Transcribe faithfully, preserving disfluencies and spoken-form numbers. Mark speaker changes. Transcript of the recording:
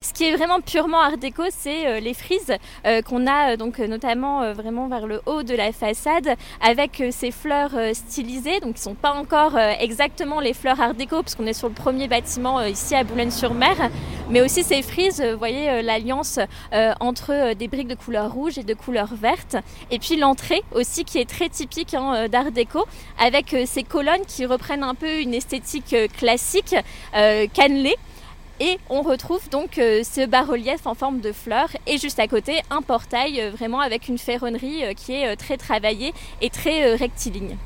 Speaker 1: Ce qui est vraiment purement art déco, c'est euh, les frises euh, qu'on a euh, donc euh, notamment euh, vraiment vers le haut de la façade avec euh, ces fleurs euh, stylisées, donc qui sont pas encore euh, exactement les fleurs art déco parce qu'on est sur le premier bâtiment euh, ici à Boulogne-sur-Mer, mais aussi ces frises, euh, vous voyez euh, l'alliance euh, entre euh, des briques de couleur rouge et de couleur verte, et puis l'entrée aussi qui est très typique hein, euh, d'art déco avec euh, ces colonnes qui reprennent un peu une esthétique euh, classique euh, cannelée. Et on retrouve donc euh, ce bas-relief en forme de fleurs et juste à côté un portail euh, vraiment avec une ferronnerie euh, qui est euh, très travaillée et très euh, rectiligne.